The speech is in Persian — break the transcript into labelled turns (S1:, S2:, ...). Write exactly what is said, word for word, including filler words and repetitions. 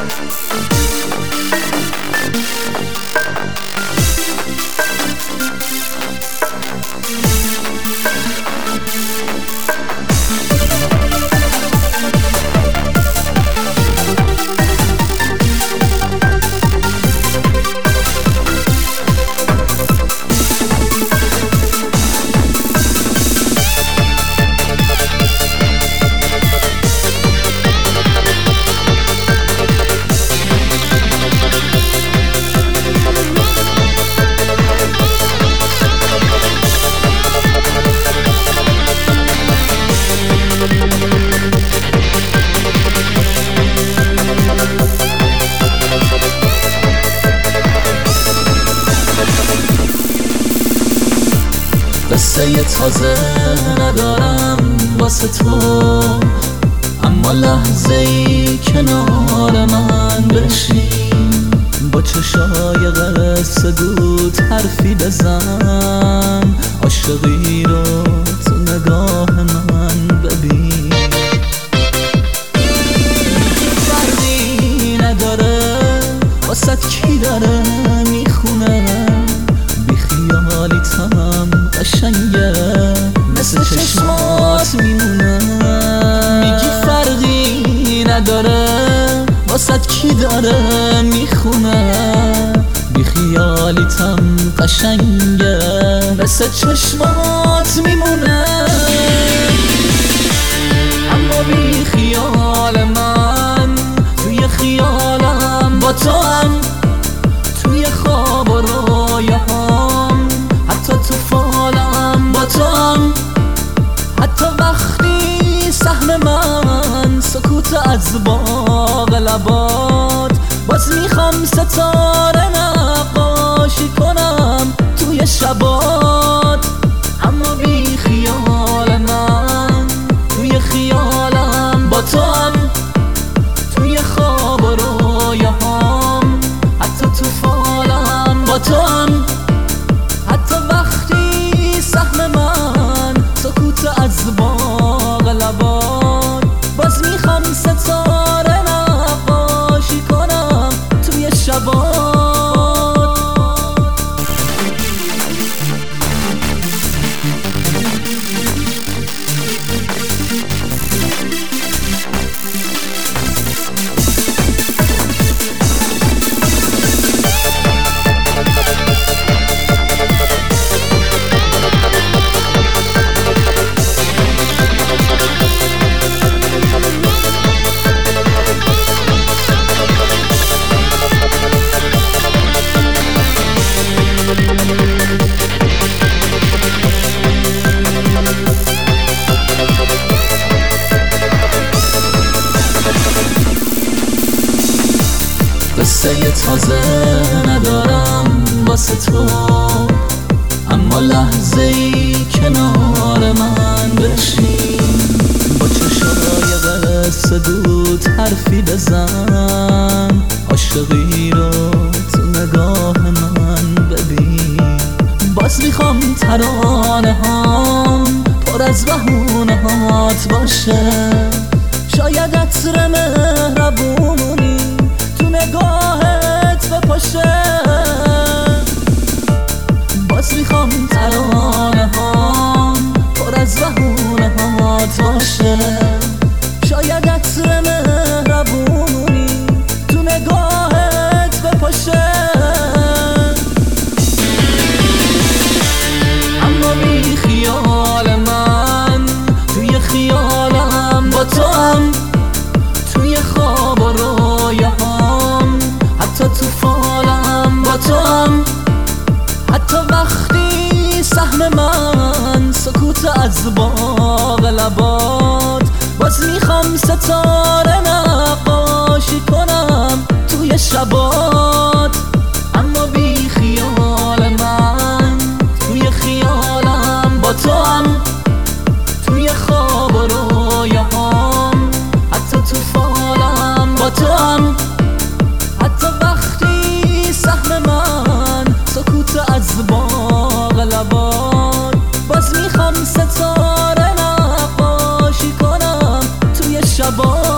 S1: قصه ی تازه ندارم واسه تو، اما لحظه ای کنار من بشین، با چشای قصه گوت حرفی بزن، عاشقی رو تو نگاه من ببین. فردی نداره واسه کی داره میخونه، بیخیالیتم قشنگه مثل چشمات میمونه. میگی فرقی نداره واسه کی داره میخونه، بیخیالیتم قشنگه مثل چشمات میمونه. اما بیخیال من توی خیالم با تو هم، توی خواب و رویاهام، حتی تو فالم با تو هم، حتی وقتی سهم من سکوت از باغ لبات، باز میخوام ستاره نقاشی کنم توی شبات. اما بی خیال من توی خیالم با تو هم، توی خواب و رویاهام، حتی تو فالم با تو هم، حتی وقتی سهم من سکوت از باغ لبات، باز میخوام ستاره نقاشی کنم توی شبات. قصه ی تازه ندارم واسه تو، اما لحظه ای کنار من بشین، با چشای قصه گوت حرفی بزن، عاشقی رو تو نگاه من ببین. باز میخوام ترانه هام پر از بهونه هات باشه، شاید عطر مهربونی تو نگاهت بپاشه. باز میخوام ترانه هام پر از بهونه هات باشه، شاید عطر مهربونی تو نگاهت بپاشه. اما بی خیال من توی خیالم با تو هم، توی خواب و رویاهام، حتی تو فالم با تو هم، حتی وقتی سهم من سکوت از باغ لبات، باز میخوام ستاره نقاشی کنم توی شبات. اما بی خیال من توی خیالم با تو هم، توی خواب و رویاهام، حتی تو فالم با تو هم، حتی وقتی سهم من سکوت از باغ لبات، باز میخوام ستاره نقاشی کنم توی شبات.